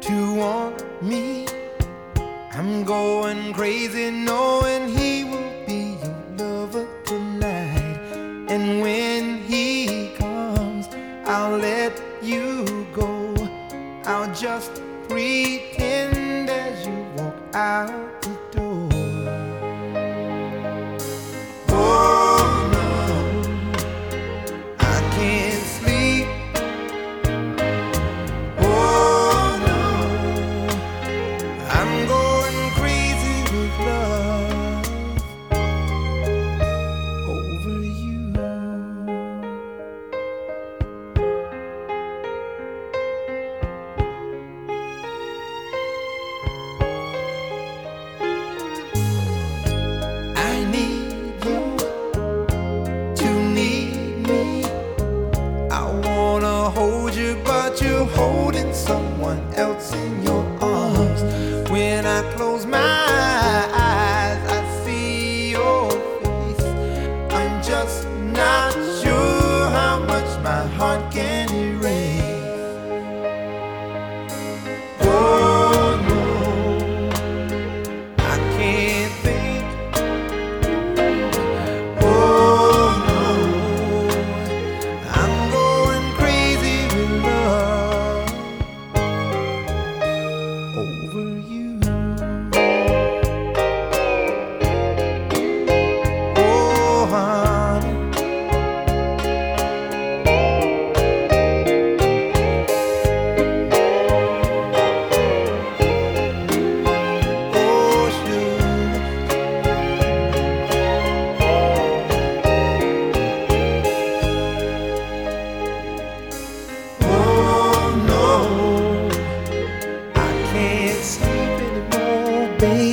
to want me. I'm going crazy knowing he will be your lover tonight. And when he comes, I'll let you go. I'll just pretend as you walk out the door. Oh no, I can't sleep. Oh no, I'm going crazy with love over you. I need you to need me. I wanna hold you, but you're holding someone else in your arms. When I close my eyes, I see your face. I'm just not sure how much my heart can erase. Oh no, I can't think. Oh no, I'm going crazy with love over you. Oh honey, oh sugar. Oh no, I can't sleep anymore, baby.